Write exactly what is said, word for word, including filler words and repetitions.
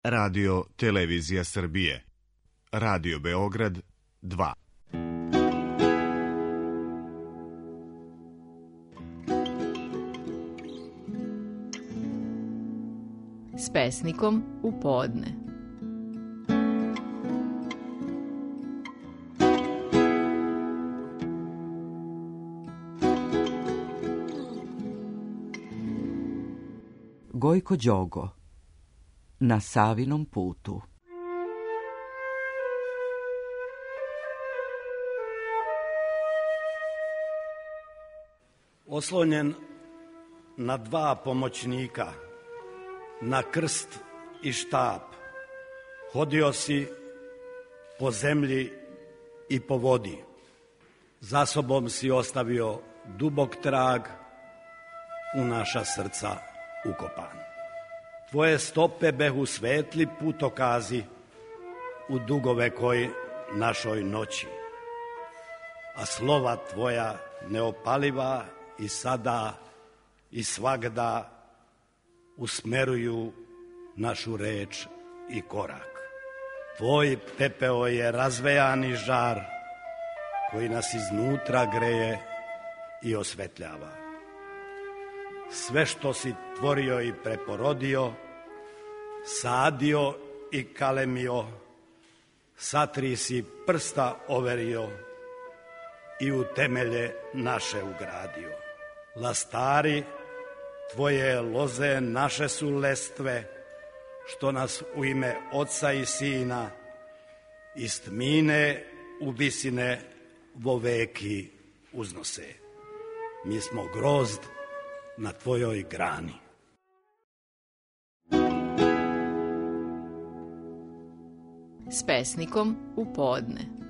Radio Televizija Srbije, Radio Beograd dva. S pesnikom u podne. Gojko Đogo, Na Savinom putu. Oslonjen na dva pomoćnika, na krst i štap, hodio si po zemlji i po vodi. Za sobom si ostavio dubok trag, u naša srca ukopan. Tvoje stope behu svetli putokazi u dugovekoj našoj noći, a slova tvoja neopaliva i sada i svagda usmeruju našu reč i korak. Tvoj pepeo je razvejani žar koji nas iznutra greje i osvetljava. Sve što si tvorio i preporodio, sadio i kalemio, satri si prsta overio i u temelje naše ugradio. Lastari, tvoje loze naše su lestve, što nas u ime Oca i Sina iz tmine u visine vo veki uznose. Mi smo grozd na tvojoj grani. S pesnikom u podne.